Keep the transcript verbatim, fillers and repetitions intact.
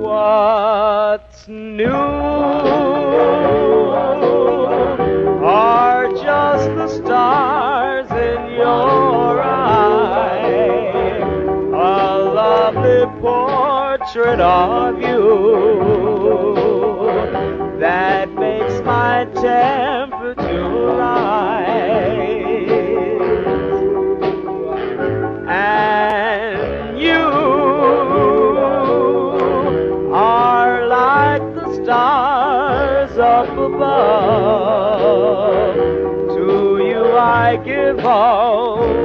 What's new are just the stars in your eye, a lovely portrait of you that makes my temperature rise. And you are like the stars up above. To you I give all